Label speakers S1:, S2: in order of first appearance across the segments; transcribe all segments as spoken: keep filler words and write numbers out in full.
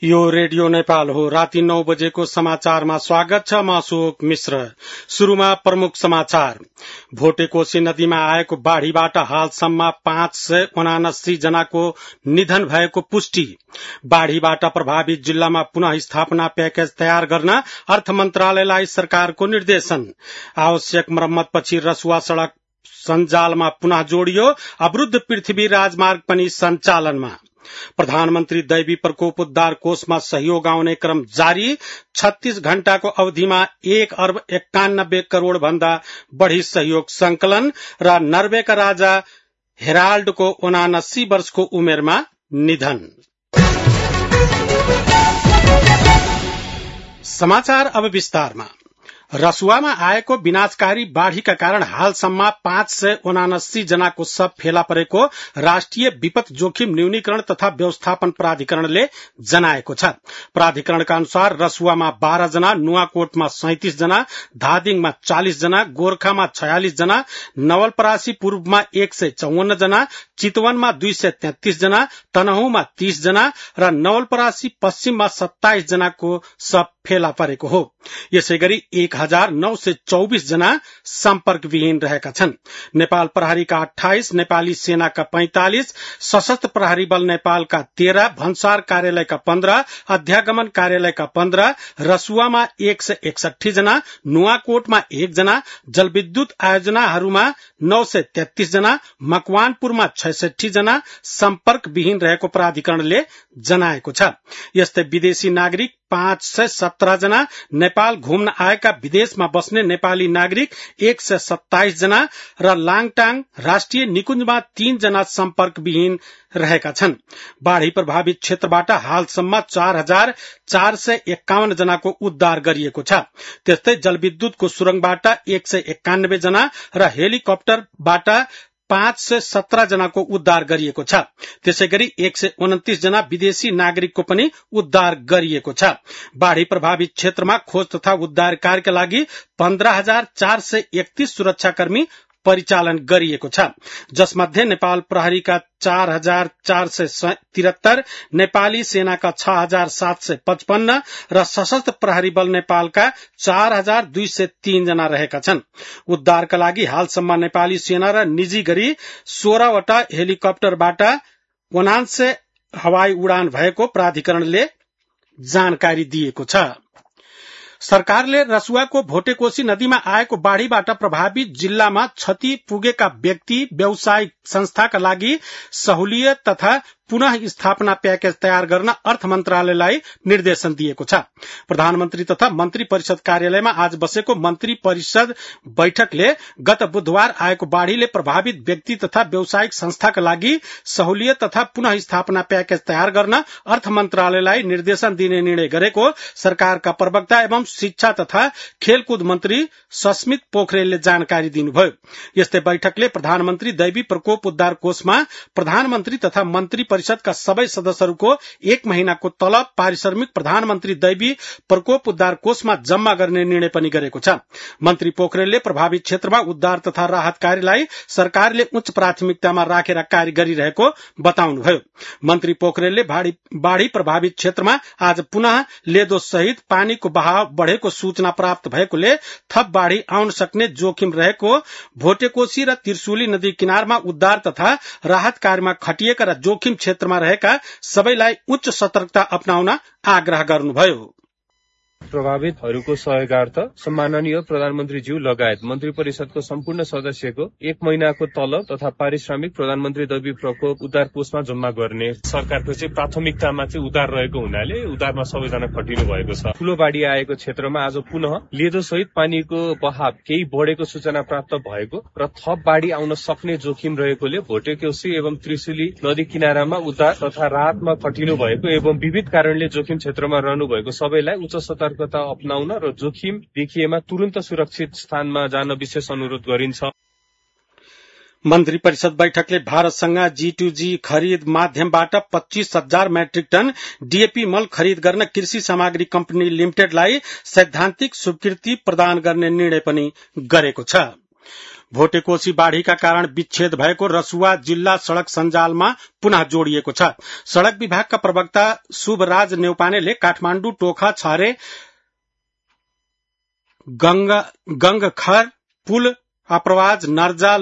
S1: यो रेडियो नेपाल हो। राति नौ बजेको समाचारमा स्वागत छ। म अशोक मिश्र। शुरूमा प्रमुख समाचार। भोटेकोशी नदीमा आएको बाढ़ीबाट हालसम्म पाँच सय उनासी जनाको निधन भएको पुष्टि। बाढ़ीबाट प्रभावित जिल्लामा पुनः स्थापना प्याकेज तयार गर्न अर्थ मन्त्रालयलाई सरकारको निर्देशन। आवश्यक मरम्मतपछि रसुवा सड़क सञ्जालमा पुनः जोडियो। अवरुद्ध पृथ्वी राजमार्ग पनि सञ्चालनमा। प्रधानमन्त्री दैवी प्रकोप उद्धार कोषमा सहयोग आउने क्रम जारी। छत्तीस घण्टाको अवधिमा एक अर्ब एकानब्बे करोड़ भन्दा बढ़ी सहयोग संकलन। र नर्वेका राजा हेराल्डको उनासी वर्षको उमेरमा निधन। समाचार अब विस्तारमा। रसुवामा आएको विनाशकारी बाढ़ीका कारण हालसम्म पाँच सय उनासी जनाको शव फेला परेको राष्ट्रिय विपद जोखिम न्यूनीकरण तथा व्यवस्थापन प्राधिकरणले जनाएको छ। प्राधिकरणका अनुसार रसुवामा बाह्र जना, नुवाकोटमा सैंतिस जना, धादिङमा चालिस जना, गोर्खामा छयालिस जना, नवलपरासी पूर्वमा एक सय चौवन्न जना, चितवनमा दुई सय तेत्तीस जना, तनहुमा तीस जना र नवलपरासी पश्चिममा सत्ताइस जनाको शव फेला परेको हो। यसै गरी एक हजार नौ सय चौबीस जना सम्पर्क विहीन रहेका छन्। नेपाल प्रहरीका अठाइस, नेपाली सेनाका पैंतालिस, सशस्त्र प्रहरी बल नेपालका तेह्र, भन्सार कार्यालयका पन्ध्र, अध्यागमन कार्यालयका पन्ध्र, रसुवामा एक सय एकसठी जना, नुवाकोटमा एक जना, जलविद्युत आयोजनाहरूमा नौ सय तेत्तीस जना, मकवानपुरमा छैसठी जना सम्पर्क विहीन रहेको प्राधिकरणले जनाएको छ। यस्तै विदेशी नागरिक पाँच सय सत्रह जना, नेपाल घुम्न आएका विदेशमा बस्ने नेपाली नागरिक एक सय सत्ताइस जना र लाङटाङ राष्ट्रिय निकुञ्जमा तीन जना सम्पर्क विहीन रहेका छन्। बाढ़ी प्रभावित क्षेत्रबाट हालसम्म चार हजार चार सय एकाउन्न जनाको उद्धार गरिएको छ। त्यस्तै जलविद्युतको सुरङबाट एक सय एकानब्बे जना र हेलिकप्टरबाट पाँच सय सत्रह जनाको उद्धार गरिएको छ। त्यसै गरी एक सय उन्तिस जना विदेशी नागरिकको पनि उद्धार गरिएको छ। बाढ़ी प्रभावित क्षेत्रमा खोज तथा उद्धार कार्यका लागि पन्ध्र हजार चार सय एकतीस सुरक्षाकर्मी परिचालन गरिएको छ, जसमध्ये नेपाल प्रहरीका चार हजार चार सय तिहत्तर, नेपाली सेनाका छ हजार सात सय पचपन्न र सशस्त्र प्रहरी बल नेपालका चार हजार दुई सय तीन जना रहेका छन्। उद्धारका लागि हालसम्म नेपाली सेना र निजी गरी सोह्रवटा हेलिकप्टरबाट उनान्सय हवाई उडान भएको प्राधिकरणले जानकारी दिएको छ। सरकारले रसुवाको भोटेकोशी नदीमा आएको बाढ़ीबाट प्रभावित जिल्लामा क्षति पुगेका व्यक्ति, व्यवसायिक संस्थाका लागि सहुलियत तथा पुनः स्थापना प्याकेज तयार गर्न अर्थ मन्त्रालयलाई निर्देशन दिएको छ। प्रधानमन्त्री तथा मन्त्री परिषद कार्यालयमा आज बसेको मन्त्री परिषद बैठकले गत बुधबार आएको बाढ़ीले प्रभावित व्यक्ति तथा व्यवसायिक संस्थाका लागि सहुलियत तथा पुनः स्थापना प्याकेज तयार गर्न अर्थ मन्त्रालयलाई निर्देशन दिने निर्णय गरेको सरकारका प्रवक्ता एवं शिक्षा तथा खेलकुद मन्त्री सस्मित पोखरेलले जानकारी दिनुभयो। यस्तै बैठकले प्रधानमन्त्री दैवी प्रकोप उद्धार कोषमा प्रधानमन्त्री तथा मन्त्री परिषदका सबै सदस्यहरूको एक महिनाको तलब पारिश्रमिक प्रधानमन्त्री दैवी प्रकोप उद्धार कोषमा जम्मा गर्ने निर्णय पनि गरेको छ। मन्त्री पोखरेलले प्रभावित क्षेत्रमा उद्धार तथा राहत कार्यलाई सरकारले उच्च प्राथमिकतामा राखेर कार्य गरिरहेको बताउनुभयो। मन्त्री पोखरेलले बाढ़ी प्रभावित क्षेत्रमा आज पुनः लेदो सहित पानीको बहाव बढ़ेको सूचना प्राप्त भएकोले थप बाढ़ी आउन सक्ने जोखिम रहेको भोटेकोशी र त्रिशुली नदी किनारमा उद्धार तथा राहत कार्यमा खटिएका र जोखिम क्षेत्रमा रहेका सबैलाई उच्च सतर्कता अपनाउन आग्रह गर्नुभयो।
S2: प्रभावितहरूको सहयोगार्थ सम्माननीय प्रधानमन्त्रीज्यू लगायत मन्त्री परिषदको सम्पूर्ण सदस्यको एक महिनाको तलब तथा पारिश्रमिक प्रधानमन्त्री दैवी प्रकोप उद्धार कोषमा जम्मा गर्ने सरकारको चाहिँ प्राथमिकतामा चाहिँ उद्धार रहेको हुनाले उद्धारमा सबैजना खटिनु भएको छ। ठूलो बाढ़ी आएको क्षेत्रमा आज पुनः लेदो सहित पानीको बहाव केही बढेको सूचना प्राप्त भएको र थप बाढ़ी आउन सक्ने जोखिम रहेकोले भोटेकोशी एवं त्रिशुली नदी किनारामा उद्धार तथा राहतमा खटिनु भएको एवं विविध कारणले जोखिम क्षेत्रमा रहनु भएको सबैलाई उच्च सतर्कता अपनाउन र जोखिम देखिएमा तुरन्त सुरक्षित स्थानमा जान विशेष अनुरोध गरिन्छ।
S1: मन्त्री परिषद बैठकले भारतसँग जी टू जी खरिद माध्यमबाट पच्चीस हजार मेट्रिक टन डीएपी मल खरिद गर्न कृषि सामग्री कम्पनी लिमिटेडलाई सैद्धान्तिक स्वीकृति प्रदान गर्ने निर्णय पनि गरेको छ। भोटेकोशी बाढ़ीका कारण विच्छेद भएको रसुवा जिल्ला सड़क सञ्जालमा पुनः जोडिएको छ। सड़क विभागका प्रवक्ता शुभराज नेउपानेले काठमाण्डु टोखा छरे गंगखर पुल अप्रवाज नर्जा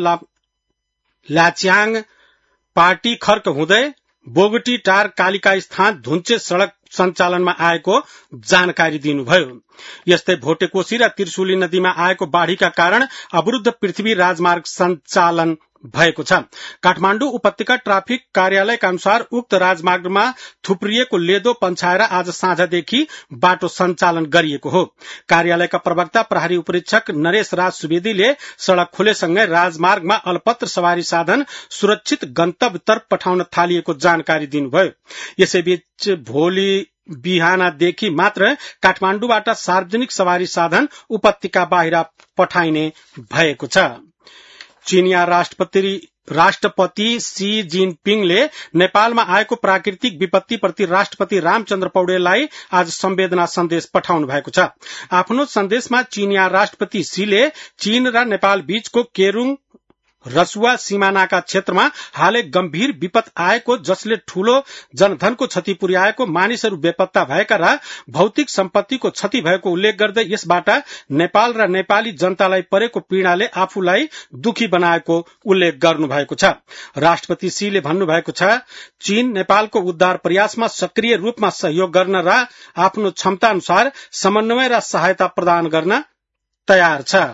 S1: ल्याच्याङ पार्टी खर्क हुँदै बोगटी टार कालिका स्थान धुन्चे सड़क सञ्चालनमा आएको जानकारी दिनुभयो। यस्तै भोटेकोशी र त्रिशुली नदीमा आएको बाढ़ीका कारण अवरुद्ध पृथ्वी राजमार्ग सञ्चालन भएको छ। काठमाण्डु उपत्यका ट्राफिक कार्यालयका अनुसार उक्त राजमार्गमा थुप्रिएको लेदो पन्छाएर आज साँझदेखि बाटो सञ्चालन गरिएको हो। कार्यालयका प्रवक्ता प्रहरी उपरीक्षक नरेश राज सुवेदीले सड़क खुलेसँगै राजमार्गमा अल्पत्र सवारी साधन सुरक्षित गन्तव्यतर्फ पठाउन थालिएको जानकारी दिनुभयो। यसैबीच भोलि बिहानदेखि मात्र काठमाण्डुबाट सार्वजनिक सवारी साधन उपत्यका बाहिर पठाइने भएको छ। चीनिया राष्ट्रपति राष्ट्रपति सी जिनपिङले नेपालमा आएको प्राकृतिक विपत्तिप्रति राष्ट्रपति रामचन्द्र पौडेललाई आज संवेदना सन्देश पठाउनु भएको छ। आफ्नो सन्देशमा चीनिया राष्ट्रपति सीले चीन र नेपाल बीचको केरुङ रसुवा सीमानाका क्षेत्रमा हालै गम्भीर विपद आएको, जसले ठूलो जनधनको क्षति पुर्याएको, मानिसहरू बेपत्ता भएका र भौतिक सम्पत्तिको क्षति भएको उल्लेख गर्दै यसबाट नेपाल र नेपाली जनतालाई परेको पीड़ाले आफूलाई दुखी बनाएको उल्लेख गर्नुभएको छ। राष्ट्रपति सीले भन्नुभएको छ, चीन नेपालको उद्धार प्रयासमा सक्रिय रूपमा सहयोग गर्न र आफ्नो क्षमता अनुसार समन्वय र सहायता प्रदान गर्न तयार छ।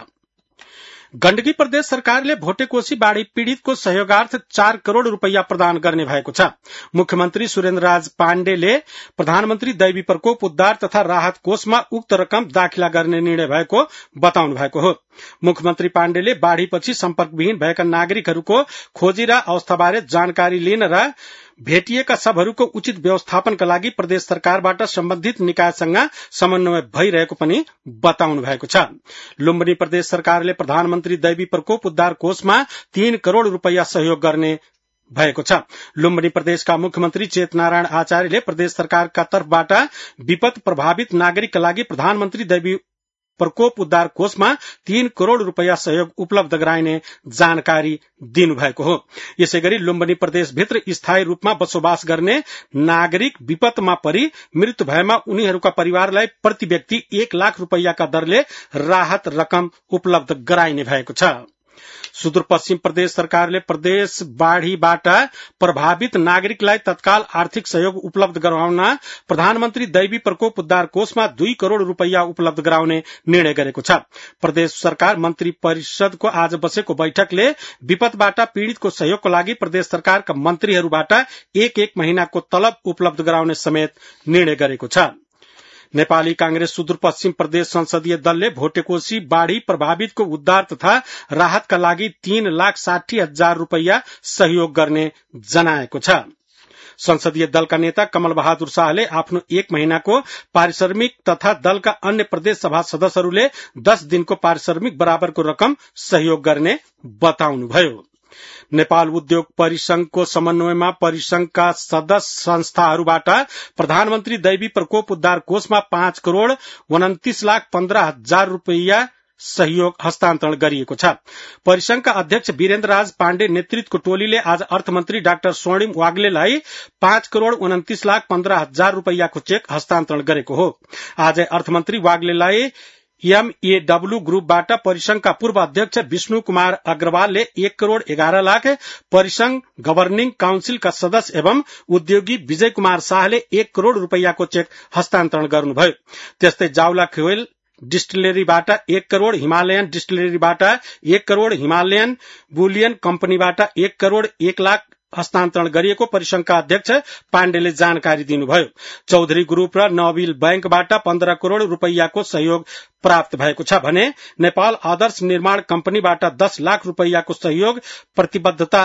S1: गण्डकी प्रदेश सरकारले भोटेकोशी बाढ़ी पीड़ितको सहयोगार्थ चार करोड़ रूपैयाँ प्रदान गर्ने भएको छ। मुख्यमन्त्री सुरेन्द्रराज पाण्डेले प्रधानमन्त्री दैवी प्रकोप उद्धार तथा राहत कोषमा उक्त रकम दाखिला गर्ने निर्णय भएको बताउनु भएको हो। मुख्यमन्त्री पाण्डेले बाढ़ीपछि सम्पर्कविहीन भएका नागरिकहरूको खोजी र अवस्थाबारे जानकारी लिन र भेटिएका सबहरूको उचित व्यवस्थापनका लागि प्रदेश सरकारबाट सम्बन्धित निकायसँग समन्वय भइरहेको पनि बताउनु भएको छ। लुम्बिनी प्रदेश सरकारले प्रधानमन्त्री दैवी प्रकोप उद्धार कोषमा तीन करोड़ रूपैयाँ सहयोग गर्ने भएको छ। लुम्बिनी प्रदेशका मुख्यमन्त्री चेतनारायण आचार्यले प्रदेश सरकारका तर्फबाट विपद प्रभावित नागरिकका लागि प्रधानमन्त्री दैवी प्रकोप उद्धार कोषमा तीन करोड़ रूपैयाँ सहयोग उपलब्ध गराइने जानकारी दिनुभएको हो। यसैगरी लुम्बिनी प्रदेशभित्र स्थायी रूपमा बसोबास गर्ने नागरिक विपदमा परि मृत्यु भएमा उनीहरूका परिवारलाई प्रति व्यक्ति एक लाख रूपैयाँका दरले राहत रकम उपलब्ध गराइने भएको छ। सुदूरपश्चिम प्रदेश सरकारले प्रदेश बाढ़ीबाट प्रभावित नागरिकलाई तत्काल आर्थिक सहयोग उपलब्ध गराउन प्रधानमन्त्री दैवी प्रकोप उद्धार कोषमा दुई करोड़ रूपैयाँ उपलब्ध गराउने निर्णय गरेको छ। प्रदेश सरकार मन्त्री परिषदको आज बसेको बैठकले विपदबाट पीड़ितको सहयोगको लागि प्रदेश सरकारका मन्त्रीहरूबाट एक एक महिनाको तलब उपलब्ध गराउने समेत निर्णय गरेको छ। नेपाली कांग्रेस सुदूरपश्चिम प्रदेश संसदीय दलले भोटेकोशी बाढ़ी प्रभावितको उद्धार तथा राहतका लागि तीन लाख साठी हजार रूपैयाँ सहयोग गर्ने जनाएको छ। संसदीय दलका नेता कमल बहादुर शाहले आफ्नो एक महीनाको पारिश्रमिक तथा दलका अन्य प्रदेश सभा सदस्यहरूले दस दिनको पारिश्रमिक बराबरको रकम सहयोग गर्ने बताउनुभयो। नेपाल उद्योग परिसंघको समन्वयमा परिसंघका सदस्य संस्थाहरूबाट प्रधानमन्त्री दैवी प्रकोप उद्धार कोषमा पाँच करोड़ उन्तीस लाख पन्ध्र हजार रूपैयाँ सहयोग हस्तान्तरण गरिएको छ। परिसंघका अध्यक्ष वीरेन्द्र राज पाण्डे नेतृत्वको टोलीले आज अर्थमन्त्री डाक्टर स्वर्णिम वाग्लेलाई पाँच करोड़ उन्तीस लाख पन्ध्र हजार रूपैयाँको चेक हस्तान्तरण गरेको हो। आज अर्थमन्त्री वाग्लेलाई एमएडब्ल्यू ग्रुपबाट परिसंघका पूर्व अध्यक्ष विष्णु कुमार अग्रवालले एक करोड़ एघार लाख, परिसंघ गभर्निङ काउन्सिलका सदस्य एवं उद्योगी विजय कुमार शाहले एक करोड़ रूपैयाँको चेक हस्तान्तरण गर्नुभयो। त्यस्तै जाउला खेल डिस्टिलरीबाट एक करोड़, हिमालयन डिस्टिलरीबाट एक करोड़, हिमालयन बुलियन कम्पनीबाट एक करोड़ एक लाख हस्तान्तरण गरिएको परिसंघका अध्यक्ष पाण्डेले जानकारी दिनुभयो। चौधरी ग्रुप र नोबेल बैंकबाट पन्ध्र करोड़ रूपैयाँको सहयोग प्राप्त भएको छ भने नेपाल आदर्श निर्माण कम्पनीबाट दस लाख रूपैयाँको सहयोग प्रतिबद्धता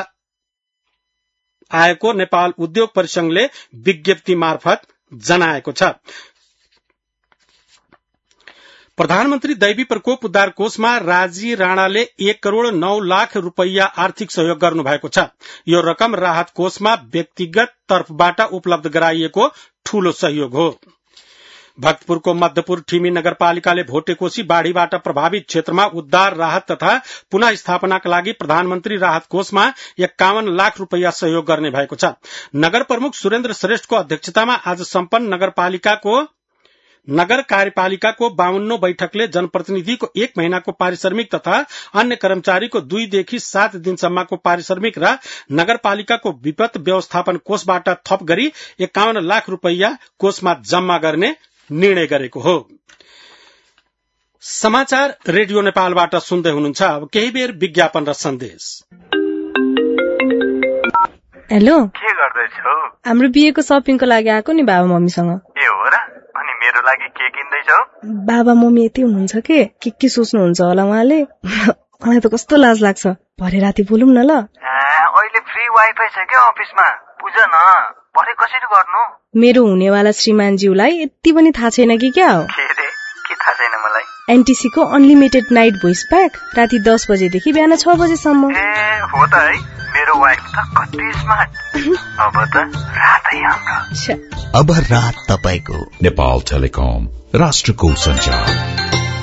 S1: आएको नेपाल उद्योग परिसंघले विज्ञप्ति मार्फत जनाएको छ। प्रधानमन्त्री दैवी प्रकोप उद्धार कोषमा राजी राणाले एक करोड़ नौ लाख रूपैयाँ आर्थिक सहयोग गर्नु भएको छ। यो रकम राहत कोषमा व्यक्तिगत तर्फबाट उपलब्ध गराइएको ठूलो सहयोग हो। भक्तपुरको मध्यपुर ठिमी नगरपालिकाले भोटेकोशी बाढ़ीबाट प्रभावित क्षेत्रमा उद्धार राहत तथा पुनः स्थापनाका लागि प्रधानमन्त्री राहत कोषमा एकाउन्न लाख रूपैयाँ सहयोग गर्ने भएको छ। नगर प्रमुख सुरेन्द्र श्रेष्ठको अध्यक्षतामा आज सम्पन्न नगरपालिकाको नगर कार्यपालिकाको बावन्नौ बैठकले जनप्रतिनिधिको एक महीनाको पारिश्रमिक तथा अन्य कर्मचारीको दुईदेखि सात दिनसम्मको पारिश्रमिक र नगरपालिकाको विपद व्यवस्थापन कोषबाट थप गरी एकाउन्न लाख रूपैयाँ कोषमा जम्मा गर्ने निर्णय गरेको हो। समाचार रेडियो नेपालबाट सुन्दै हुनुहुन्छ। अब केही बेर विज्ञापन र सन्देश।
S3: हेलो,
S4: के गर्दैछौ?
S3: हाम्रो बिहेको सपिङको लागि आएको नि बाबा मम्मीसँग।
S4: ए हो र? अनि मेरो लागि के किन्दैछौ?
S3: बाबा मम्मी यति हुनुहुन्छ के के के सोच्नुहुन्छ होला उहाँले। मलाई त कस्तो लाज लाग्छ। भरे राति बोलौँ न ल।
S4: अहिले फ्री वाइफाई छ के अफिसमा? बुझ न, भरे कसरी गर्नु?
S3: मेरो हुनेवाला श्रीमानज्यूलाई यति पनि थाहा छैन कि क्या हो?
S4: के रे? के थाहा छैन मलाई?
S3: एनटीसी को अनलिमिटेड नाइट भोइस प्याक राति दस बजेदेखि बिहान छ बजेसम्म।
S4: ए हो त है, मेरो वाइफ त कति स्मार्ट। अब त रातै हाम्रो।
S5: अब रात तपाईको। नेपाल टेलिकम, राष्ट्रको सञ्चार।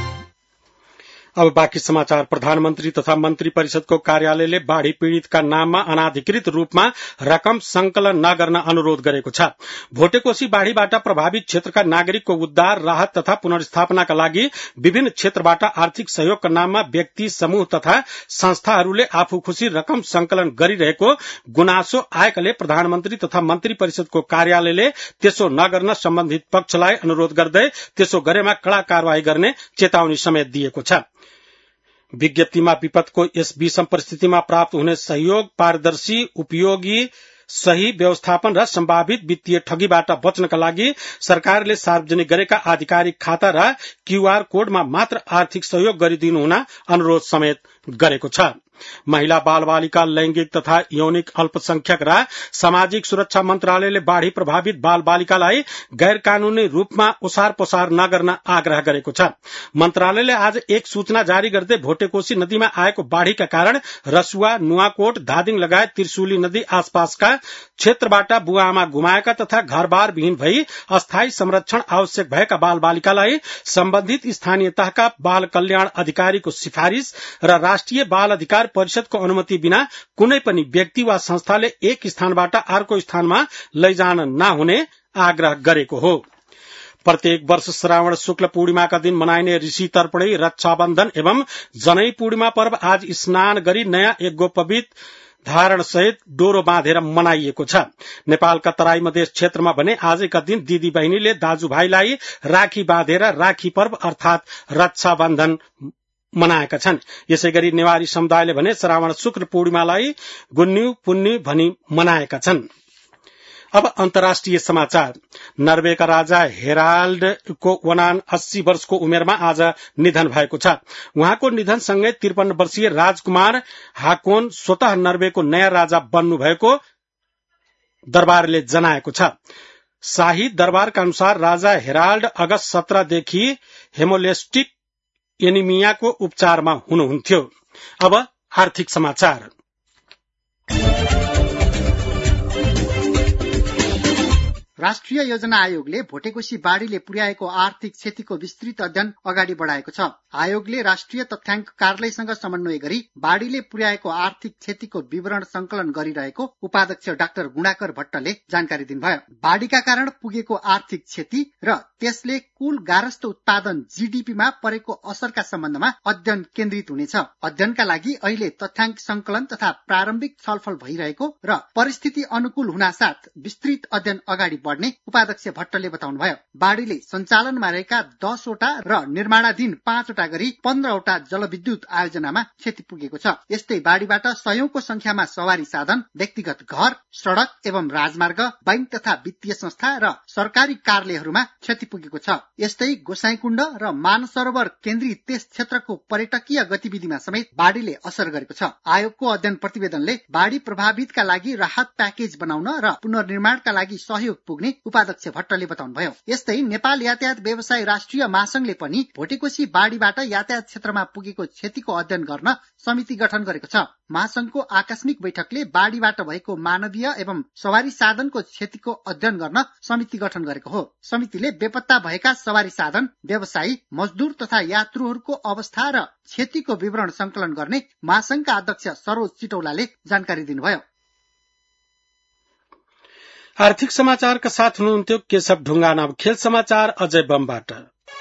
S1: अब बाँकी समाचार। प्रधानमन्त्री तथा मन्त्री परिषदको कार्यालयले बाढ़ी पीड़ितका नाममा अनाधिकृत रूपमा रकम संकलन नगर्न अनुरोध गरेको छ। भोटेकोशी बाढ़ीबाट प्रभावित क्षेत्रका नागरिकको उद्धार राहत तथा पुनर्स्थापनाका लागि विभिन्न क्षेत्रबाट आर्थिक सहयोगका नाममा व्यक्ति समूह तथा संस्थाहरूले आफू खुशी रकम संकलन गरिरहेको गुनासो आएकाले प्रधानमन्त्री तथा मन्त्री परिषदको कार्यालयले त्यसो नगर्न सम्बन्धित पक्षलाई अनुरोध गर्दै त्यसो गरेमा कड़ा कार्यवाही गर्ने चेतावनी समेत दिएको छ। विज्ञप्तिमा विपदको यस विषम परिस्थितिमा प्राप्त हुने सहयोग, पारदर्शी, उपयोगी, सही व्यवस्थापन र सम्भावित वित्तीय ठगीबाट बच्नका लागि सरकारले सार्वजनिक गरेका आधिकारिक खाता र क्यूआर कोडमा मात्र आर्थिक सहयोग गरिदिनु हुन अनुरोध समेत गरेको छ। महिला बाल बालिका लैंगिक तथा यौनिक अल्पसंख्यक र सामाजिक सुरक्षा मन्त्रालयले बाढ़ी प्रभावित बाल बालिकालाई गैर कानूनी रूपमा ओसार पसार नगर्न आग्रह गरेको छ। मन्त्रालयले आज एक सूचना जारी गर्दै भोटेकोशी नदीमा आएको बाढ़ीका कारण रसुवा, नुवाकोट, धादिङ लगायत त्रिशुली नदी आसपासका क्षेत्रबाट बुवाआमा गुमाएका तथा घरबार विहीन भई अस्थायी संरक्षण आवश्यक भएका बाल बालिकालाई सम्बन्धित स्थानीय तहका बाल कल्याण अधिकारीको सिफारिश र राष्ट्रिय बाल अधिकार परिषदको अनुमति बिना कुनै पनि व्यक्ति वा संस्थाले एक स्थानबाट अर्को स्थानमा लैजान नहुने आग्रह गरेको हो। प्रत्येक वर्ष श्रावण शुक्ल पूर्णिमाका दिन मनाइने ऋषि तर्पणै, रक्षाबन्धन एवं जनै पूर्णिमा पर्व आज स्नान गरी नयाँ यज्ञ पवित्र धारण सहित डोरो बाँधेर मनाइएको छ। नेपालका तराई मधेस क्षेत्रमा भने आजका दिन दिदी बहिनीले दाजुभाइलाई राखी बाँधेर राखी पर्व अर्थात रक्षाबन्धन मनाएका छन्। यसै गरी नेवारी समुदायले भने श्रावण शुक्ल पूर्णिमालाई गुन्यु पुन्यु भनी मनाएका छन्। अब अन्तर्राष्ट्रिय समाचार। नर्वेका राजा हेराल्डको उनासी वर्षको उमेरमा आज निधन भएको छ। उहाँको निधनसँगै त्रिपन्न वर्षीय राजकुमार हाकोन स्वतः नर्वेको नयाँ राजा बन्नु भएको दरबारले जनाएको छ। शाही दरबारका अनुसार राजा हेराल्ड अगस्त सत्रदेखि हेमोलेस्टिक एनिमियाको उपचारमा हुनुहुन्थ्यो। अब आर्थिक समाचार।
S6: राष्ट्रिय योजना आयोगले भोटेकोशी बाढ़ीले पुर्याएको आर्थिक क्षतिको विस्तृत अध्ययन अगाडि बढाएको छ। आयोगले राष्ट्रिय तथ्याङ्क कार्यालयसँग समन्वय गरी बाढ़ीले पुर्याएको आर्थिक क्षतिको विवरण संकलन गरिरहेको उपाध्यक्ष डाक्टर गुणाकर भट्टले जानकारी दिनुभयो। बाढ़ीका कारण पुगेको आर्थिक क्षति र त्यसले कुल गारस्थ उत्पादन जीडीपीमा परेको असरका सम्बन्धमा अध्ययन केन्द्रित हुनेछ। अध्ययनका लागि अहिले तथ्याङ्क संकलन तथा प्रारम्भिक छलफल भइरहेको र परिस्थिति अनुकूल हुनासाथ विस्तृत अध्ययन अगाडि बढ्ने उपाध्यक्ष भट्टले बताउनुभयो। बाढ़ीले सञ्चालनमा रहेका दसवटा र निर्माणाधीन पाँचवटा गरी पन्ध्रवटा जलविद्युत आयोजनामा क्षति पुगेको छ। यस्तै बाढ़ीबाट सयौंको संख्यामा सवारी साधन, व्यक्तिगत घर, सड़क एवं राजमार्ग, बैंक तथा वित्तीय संस्था र सरकारी कार्यालयहरूमा क्षति पुगेको छ। यस्तै गोसाईकुण्ड र मानसरोवर केन्द्रित त्यस क्षेत्रको पर्यटकीय गतिविधिमा समेत बाढ़ीले असर गरेको छ। आयोगको अध्ययन प्रतिवेदनले बाढ़ी प्रभावितका लागि राहत प्याकेज बनाउन र पुनर्निर्माणका लागि सहयोग पुग्न पुग्ने उपाध्यक्ष भट्टले बताउनुभयो। यस्तै नेपाल यातायात व्यवसाय राष्ट्रिय महासंघले पनि भोटेकोशी बाढीबाट यातायात क्षेत्रमा पुगेको क्षतिको अध्ययन गर्न समिति गठन गरेको छ। महासंघको आकस्मिक बैठकले बाढीबाट भएको मानवीय एवं सवारी साधनको क्षतिको अध्ययन गर्न समिति गठन गरेको हो। समितिले बेपत्ता भएका सवारी साधन, व्यवसायी, मजदूर तथा यात्रुहरूको अवस्था र क्षतिको विवरण संकलन गर्ने महासंघका अध्यक्ष सरोज चिटौलाले जानकारी दिनुभयो।
S1: आर्थिक समाचारका साथ हुनुहुन्थ्यो केशव ढुङ्गाना। खेल समाचार अजय बमबाट।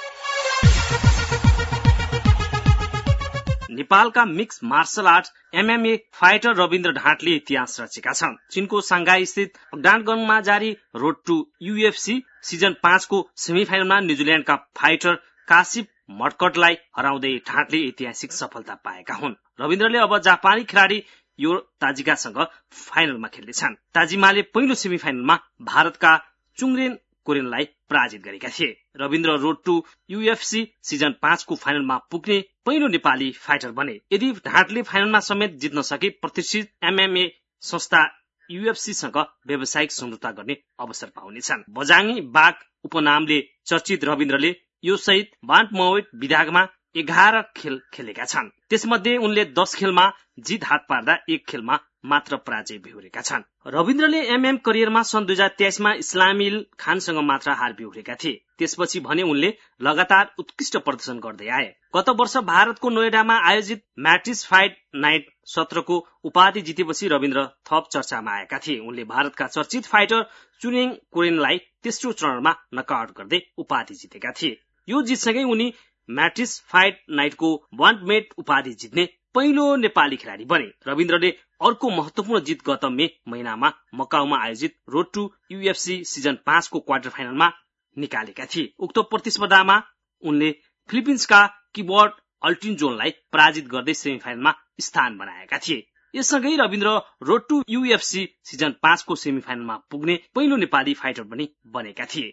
S7: नेपालका mix martial art MMA fighter Rabindra ढाँटले इतिहास रचेका छन्। चीनको सांघाई स्थित डानगङमा जारी रोड टू यूएफसी सिजन पाँचको सेमी फाइनलमा न्यूजील्याण्डका फाइटर कासिप मडकटलाई हराउँदै ढाँटले ऐतिहासिक सफलता पाएका हुन्। रविन्द्रले अब जापानी खेलाडी यो ताजिकासँग फाइनलमा खेल्नेछन्। ताजिमाले पहिलो सेमी फाइनलमा भारतका चुङरेन कोरेनलाई पराजित गरेका थिए। Rabindra road to UFC season पाँचको फाइनलमा पुग्ने पहिलो नेपाली फाइटर बने। यदि ढाँटले फाइनलमा समेत जित्न सके प्रतिष्ठित एमएमए संस्था यूएफसीसँग व्यावसायिक सम्झौता गर्ने अवसर पाउनेछन्। बजाङी बाघ उपनामले चर्चित रविन्द्रले यो सहित बान्टमवेट विभागमा एघार खेल खेलेका छन्। त्यसमध्ये उनले दस खेलमा जित हात पार्दा एक खेलमा मात्र पराजय बेहोरेका छन्। रविन्द्रले एमएम करियरमा सन् दुई हजार तेइसमा इस्लामिल खानसँग मात्र हार बेहोरेका थिए। त्यसपछि भने उनले लगातार उत्कृष्ट प्रदर्शन गर्दै आए। गत वर्ष भारतको नोएडामा आयोजित म्याट्रिस फाइट नाइट सत्रको उपाधि जितेपछि रविन्द्र थप चर्चामा आएका थिए। उनले भारतका चर्चित फाइटर चुनेङ कोरेनलाई तेस्रो चरणमा नकआउट गर्दै उपाधि जितेका थिए। यो जितसँगै उनी म्याट्रिस फाइट नाइटको वान्टमेट उपाधि जित्ने पहिलो नेपाली खेलाडी बने। रविन्द्रले अर्को महत्वपूर्ण जित गत मे महिनामा मकाउमा आयोजित रोड टू यूएफसी सिजन पाँचको क्वार्टर फाइनलमा निकालेका थिए। उक्त प्रतिस्पर्धामा उनले फिलिपिन्सका किबोर्ड अल्टिन्जोनलाई पराजित गर्दै सेमी फाइनलमा स्थान बनाएका थिए। यससँगै Rabindra road to UFC season पाँचको सेमी फाइनलमा पुग्ने पहिलो नेपाली फाइटर पनि बनेका थिए।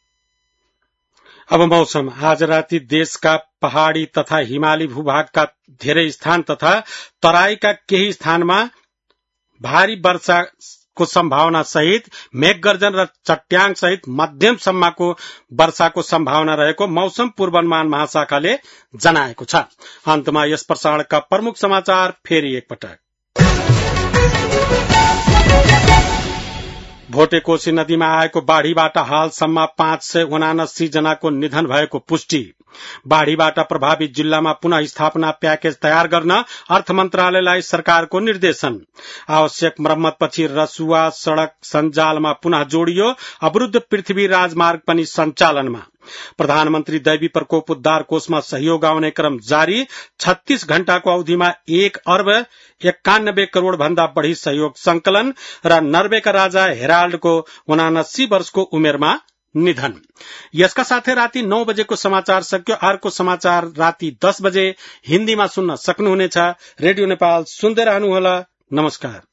S1: अब मौसम। आज राति देशका पहाड़ी तथा हिमाली भूभागका धेरै स्थान तथा तराईका केही स्थानमा भारी वर्षाको सम्भावना सहित मेघगर्जन र चट्याङ सहित मध्यमसम्मको वर्षाको सम्भावना रहेको मौसम पूर्वानुमान महाशाखाले जनाएको छ। अन्तमा यस प्रसारणका प्रमुख समाचार फेरि एकपटक। भोटेकोशी नदीमा आएको बाढ़ीबाट हालसम्म पाँच सय उनासी जनाको निधन भएको पुष्टि। बाढ़ीबाट प्रभावित जिल्लामा पुनः स्थापना प्याकेज तयार गर्न अर्थ मन्त्रालयलाई सरकारको निर्देशन। आवश्यक मरम्मतपछि रसुवा सड़क सञ्जालमा पुनः जोडियो। अवरुद्ध पृथ्वी राजमार्ग पनि सञ्चालनमा। प्रधानमन्त्री दैवी प्रकोप उद्धार कोषमा सहयोग आउने क्रम जारी। छत्तीस घण्टाको अवधिमा एक अर्ब एकानब्बे करोड़ भन्दा बढ़ी सहयोग संकलन र नर्वेका राजा हेराल्डको उनासी वर्षको उमेरमा निधन। यसका साथै राति नौ बजेको समाचार सक्यो। अर्को समाचार राति दस बजे हिन्दीमा सुन्न सक्नुहुनेछ। रेडियो नेपाल सुन्दै रहनुहोला। नमस्कार।